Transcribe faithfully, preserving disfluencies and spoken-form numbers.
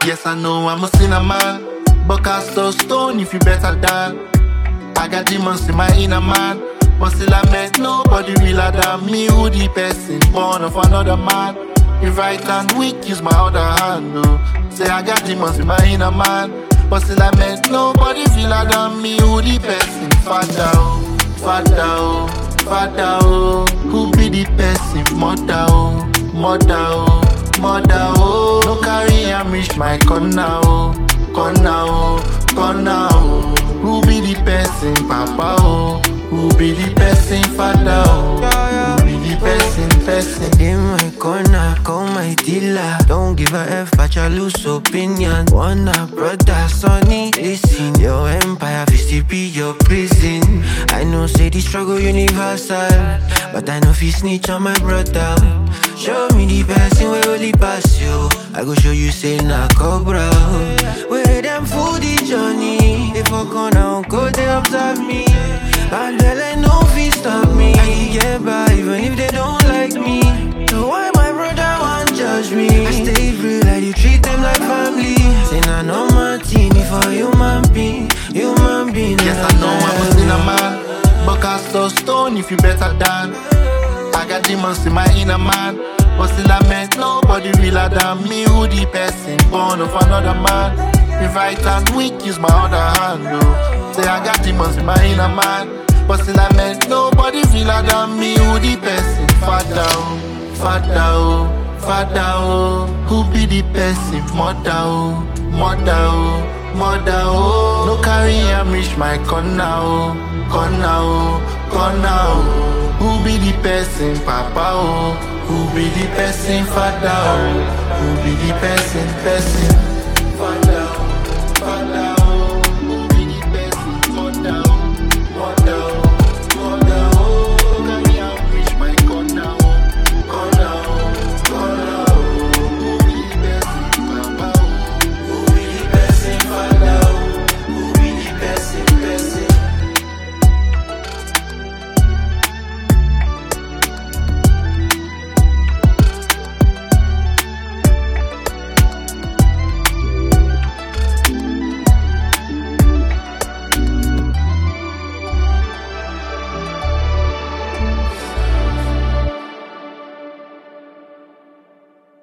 Yes, I know I'm a sinner man, but cast a stone if you better than. I got demons in my inner man, but still I met nobody realer than me. Who the person born of another man? If right hand weak, use my other hand. Oh. Say I got demons in my inner man, but still I met nobody realer than me. Who the person? Father, oh, father, oh, father, oh. Who be the person? Mother, oh, mother, oh, mother, oh. No carry and reach my corner, oh, corner, oh, corner, oh. Who be the person? Papa, oh. Who be the person? Father, oh. Who be the person? Person. In my corner, call my dealer. Don't give a F, but you lose opinion. One up, brother, sonny. Listen, your empire, still be your prison. I know, say the struggle universal, but I know if you snitch on my brother. Show me the person where only pass you. I go show you, say, nah, cobra. Where them fool the journey. If I gonna go, they observe me. Bad belly, no fit stop me. I can get by even if they don't like me. So why my brother won't judge me? I stay real, like you treat them like family. Say nah, no martini for human being, human being. Yes, I know I'm a sinner man, but cast a stone if you better than. I got demons in my inner man, but still I met nobody realer than me. Who the person born of another man? If right hand weak, use my other hand. Oh. Say I got demons in my inner man, but still I met nobody realer than me. Who the person? Father, oh, father, oh, father, oh. Who be the person? Mother, oh, mother, oh, mother, oh. No carry and reach my corner, oh, corner, oh, corner, oh. Who be the person? Papa, oh. Who be the person? Father, oh. Who be the person? Person.